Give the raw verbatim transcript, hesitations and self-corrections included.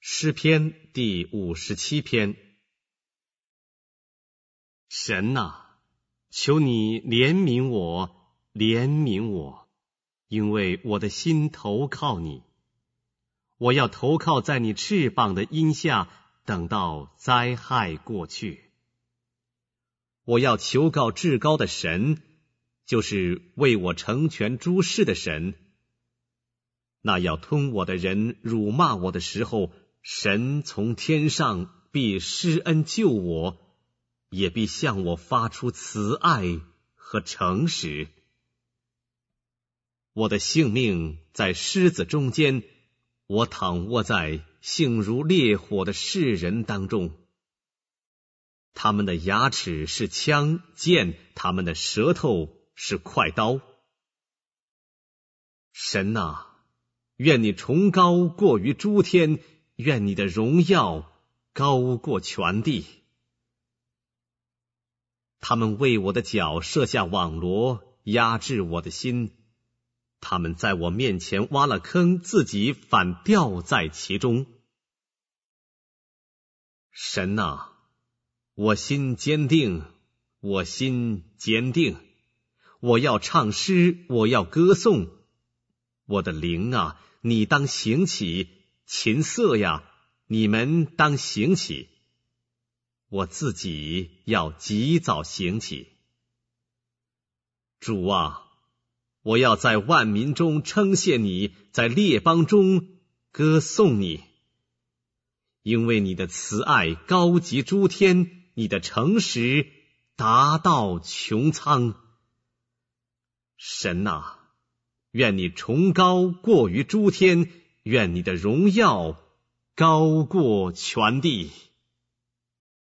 诗篇第五十七篇。神啊，求你怜悯我，怜悯我，因为我的心投靠你。我要投靠在你翅膀的荫下，等到灾害过去。我要求告至高的神，就是为我成全诸事的神。那要吞我的人辱骂我的时候，神从天上必施恩救我，也必向我发出慈爱和诚实。我的性命在狮子中间，我躺卧在性如烈火的世人当中。他们的牙齿是枪剑，他们的舌头是快刀。神啊，愿你崇高过于诸天，愿你的荣耀高过全地。他们为我的脚设下网罗，压制我的心。他们在我面前挖了坑，自己反掉在其中。神啊，我心坚定，我心坚定。我要唱诗，我要歌颂。我的灵啊，你当醒起；琴瑟呀，你们当醒起。我自己要及早醒起。主啊，我要在万民中称谢你，在列邦中歌颂你。因为你的慈爱高及诸天，你的诚实达到穹苍。神啊，愿你崇高过于诸天，愿你的荣耀高过全地。